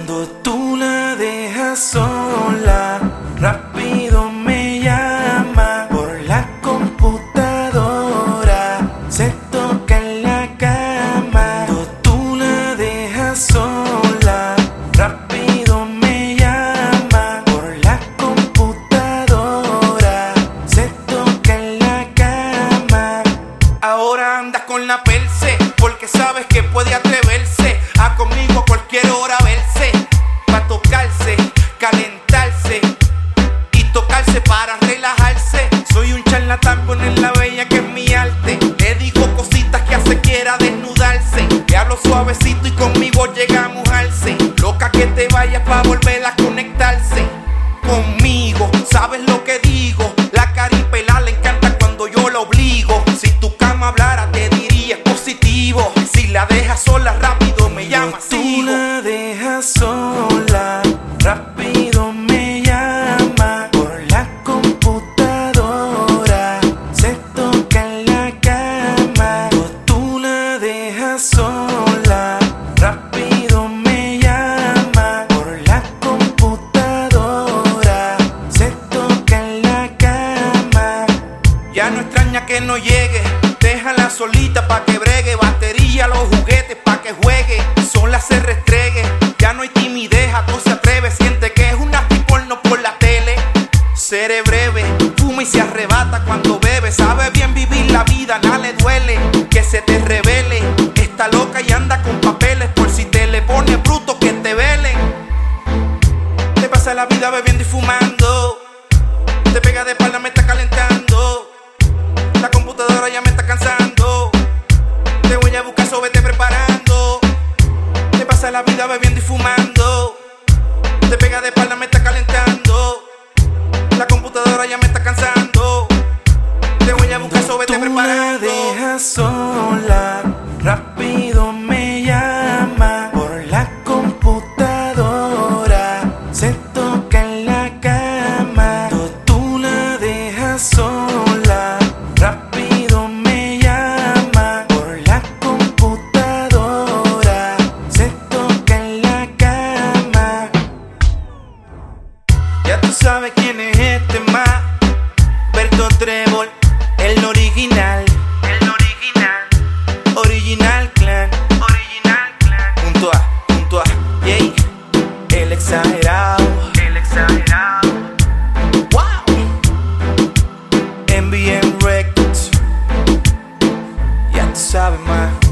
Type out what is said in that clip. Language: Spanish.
Cuando tú la dejas sola, rápido me llama por la computadora, se toca en la cama. Cuando tú la dejas sola, rápido me llama por la computadora, se toca en la cama. Ahora andas con la perse, porque sabes que puede atreverse a conmigo a cualquier hora verse, pa' tocarse, calentarse y tocarse para relajarse. Soy un charlatán, poner la bella que es mi arte. Le digo cositas que hace quiera desnudarse. Le hablo suavecito y conmigo llega a mojarse. Loca que te vayas pa' volver a conectarse conmigo. ¿Sabes lo que digo? La caripela le encanta cuando yo la obligo. Si tu cama hablara te diría positivo. Si la dejas sola rápido me llama. Tú la dejas sola, rápido me llama por la computadora, se toca en la cama. Tú la dejas sola, rápido me llama por la computadora, se toca en la cama. Ya no extraña que no llegue, déjala solita pa' que bregue. Batería, los juguetes pa' que juegue, sola se restregue. Ya no hay timidez, tú se atreve. Siente que es una porno por la tele. Seré breve, fuma y se arrebata cuando bebe. Sabe bien vivir la vida, nada le duele que se te revele. Está loca y anda con papeles por si te le pone bruto que te velen. Te pasa la vida bebiendo y fumando, te pega de espalda, me está calentando. La computadora ya me está cansando. Te voy a buscar, so vete preparando. Te pasa la vida bebiendo y fumando, te pega de espalda, me está calentando. La computadora ya me está cansando. Te voy a buscar, so vete preparando. Tú la dejas sola, rápido me llama por la computadora, se toca en la cama. Tú la dejas sola, rápido me llama por la computadora, se toca en la cama. Ya tú sabes quién es este más, Berto Trébol, el original, original clan, junto a Jay, el exagerado, wow, MBM Records, ya tú sabes más.